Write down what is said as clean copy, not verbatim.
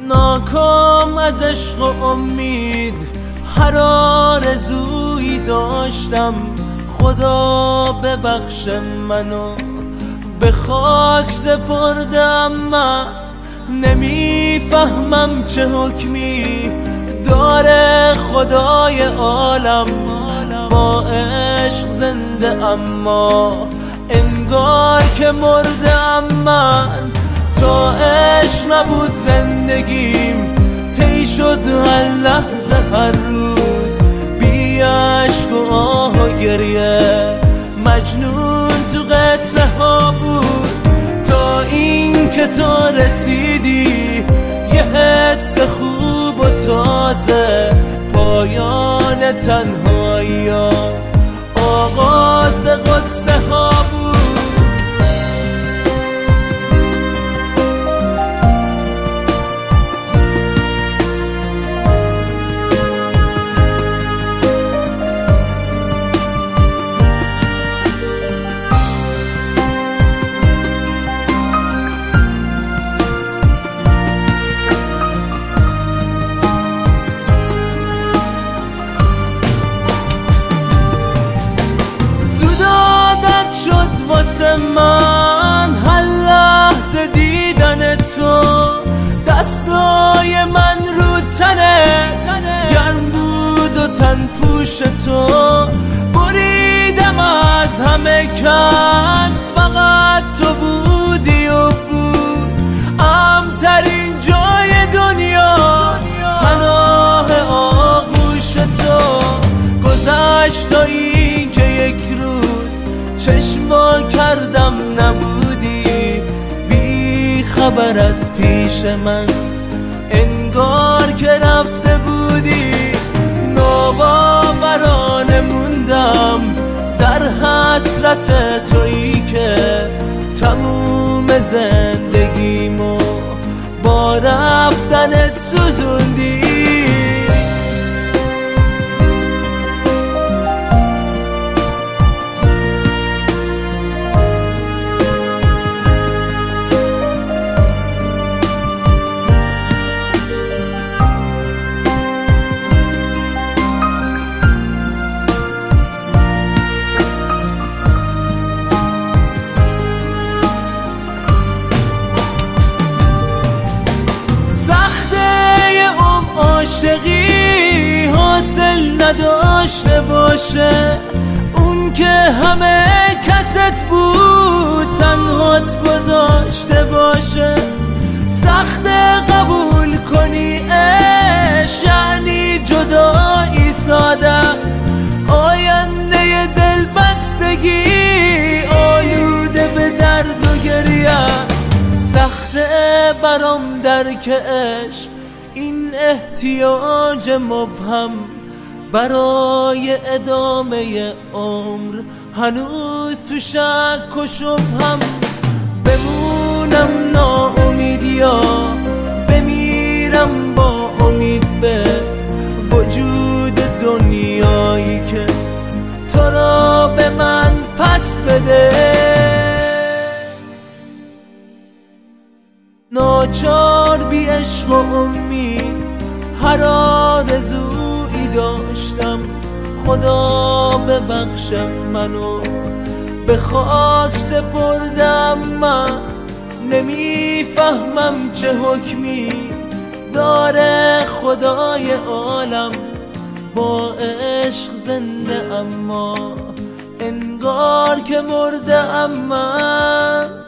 ناکام از عشق و امید هر آرزویی داشتم. خدا ببخش منو به خاک سپردم. من نمیفهمم چه حکمی داره خدای عالم. با عشق زنده اما انگار که مردم. من تا عشق نبود زندگیم طی شد هر لحظه هر روز بی عشق و آه و گریه. مجنون تو قصه ها بود تا این که تا رسیدی یه حس خوب و تازه. پایان تنهایی ها آغاز قصه ها بود. واسه من هر لحظه دیدن تو، دستای من رو تنت گرم بود و تن پوش تو. بریدم از همه کس فقط تو بودی و بود امترین جای دنیا پناه آغوش تو. گذشت تا این که یک روز چشم وا کردم نبودی بی خبر از پیش من انگار که رفته بودی. ناباورانه موندم در حسرت تویی که تموم زندگیمو با رفتنت سوزوندی. عاشقی حاصل نداشته باشه، اون که همه کست بود تنهات گذاشته باشه. سخت قبول کنی عشق یعنی جدایی ساده است. آینده دل بستگی آلوده به درد و گریه است. سخت برام درک عشق این احتیاج مبهم برای ادامه عمر هنوز تو شک و شبهم. بمونم ناامید یا بمیرم با امید به وجود دنیایی که تو را به من پس بده. ناچار بی عشق و امید هر آرزویی داشتم. خدا ببخش منو به خاک سپردم. من نمیفهمم چه حکمی داره خدای عالم. با عشق زنده اما انگار که مرده. من